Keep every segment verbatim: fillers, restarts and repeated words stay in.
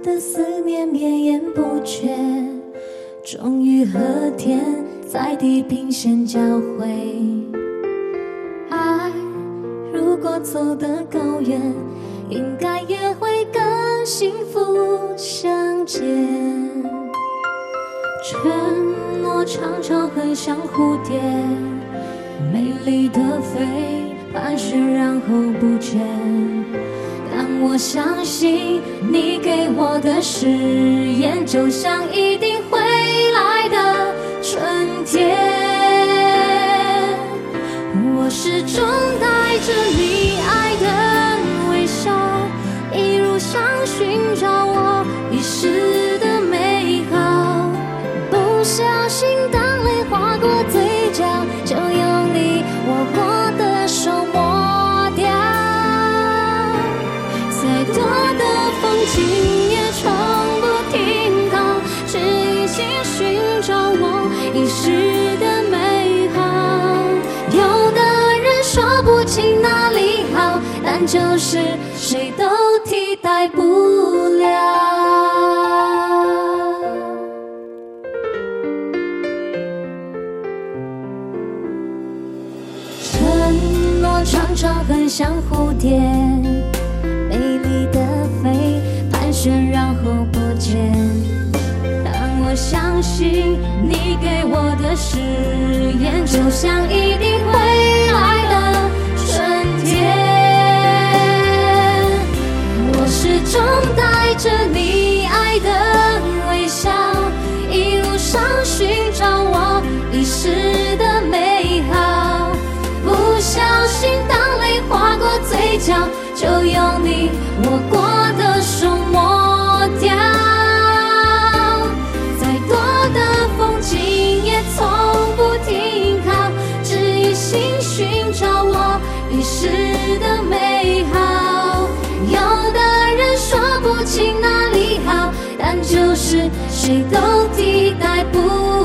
的思念绵延不绝，终于和天在地平线交汇。爱如果走得够远，应该也会更幸福相见。承诺常常很像蝴蝶，美丽的飞，盘旋然后不见。但我相信你给我的誓言，就像一定会来的春天。我始终带着你爱的微笑，一路上寻找我遗失的美好。不小心当泪划过嘴角，就用你握过的手抹掉。再多的风景也从不停靠，只一心寻找我遗失的美好。有的人说不清哪里好，但就是谁都替代不了。承诺常常很像蝴蝶，美丽的飞，盘旋然后不见。但我相信你给我的誓言，就像一定会来的春天。我始终带着你爱的微笑，一路上寻找我遗失的美好。不小心当泪划过嘴角，就用你握过的手抹掉。再多的风景也从不停靠，只一心寻找我遗失的美好。有的人说不清哪里好，但就是谁都替代不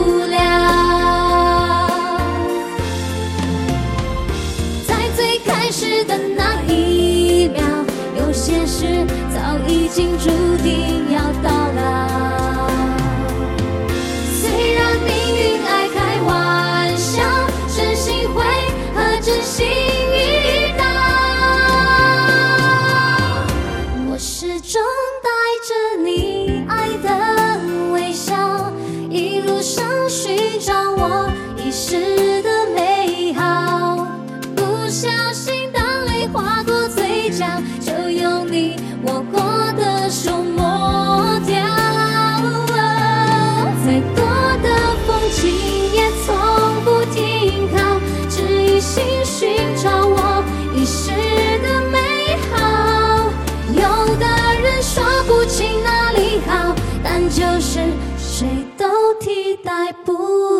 了。开始的那一秒，有些事早已经注定要到老。虽然命运爱开玩笑，真心会和真心遇到。我始终带着你爱的微笑，一路上寻找我遗失的美好。不小心当泪划过嘴角，就用你握过的手抹掉。再多的风景也从不停靠，只一心寻找我遗失的美好。有的人说不清哪里好，但就是谁都替代不